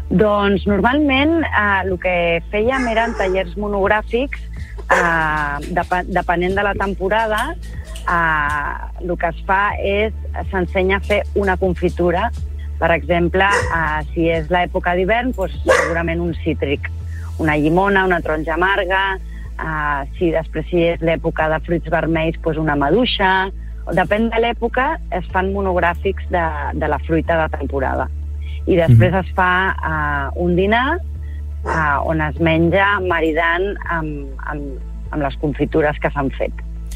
Doncs normalment el que fèiem eren tallers monogràfics, depenent de la temporada. El que es fa és, s'ensenya a fer una confitura. Per exemple, si és l'època d'hivern, segurament un cítric, una llimona, una taronja amarga. Si després és l'època de fruits vermells, una maduixa. Depèn de l'època, es fan monogràfics de la fruita de temporada. I després es fa un dinar on es menja maridant amb les confitures que s'han fet.